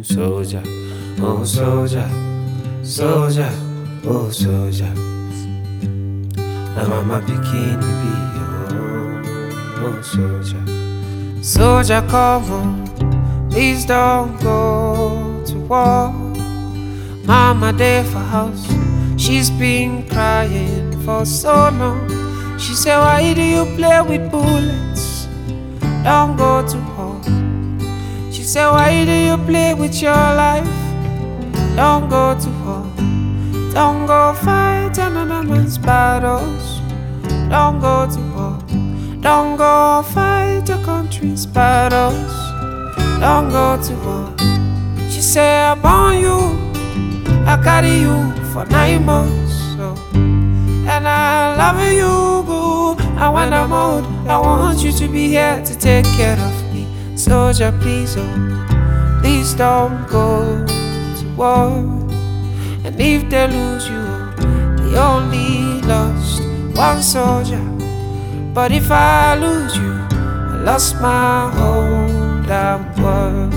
Soldier, oh soldier, soldier, oh soldier. Na mama pikin be oh soldier. Soldier, come on, please don't go to war. Mama there for house, she's been crying for so long. She said, why do you play with bullets? Don't go to war. She said, why do you play with your life? Don't go to war. Don't go fight another man's battles. Don't go to war. Don't go fight your country's battles. Don't go to war. She said, I born you, I carry you for 9 months, so. And I love you, boo. And when I'm old, I want you to be here to take care of me. Soldier, please, oh, please don't go to war. And if they lose you, they only lost one soldier. But if I lose you, I lost my whole damn world.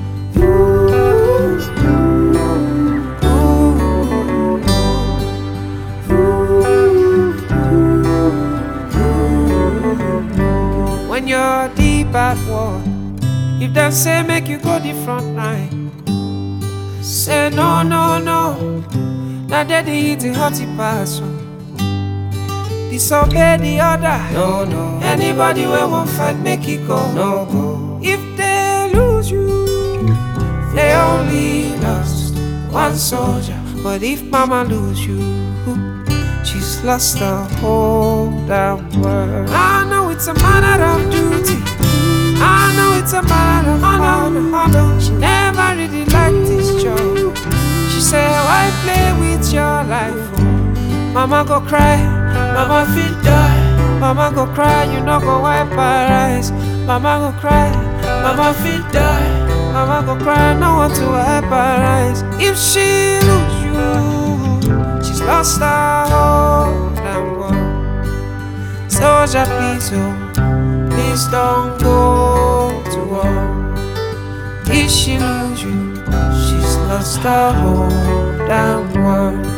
When you're deep at war, if they say make you go the front line, say no, no, no. Now they eat the hotty pass. Disobey the order. No, no. Anybody will won't fight, make it go. No, go. If they lose you, they only lost one soldier. But if mama lose you, she's lost the whole damn world. I know it's a matter of duty. I know it's a matter of honor. She never really liked this job. She said, why play with your life? Mama go cry, mama feel die. Mama go cry, you know go wipe her eyes. Mama go cry, mama feel die. Mama go cry, no one to wipe her eyes. If she lose you, she's lost her whole damn world. Soldier, please, oh, please don't go to war. If she lose you, she's lost her whole damn world.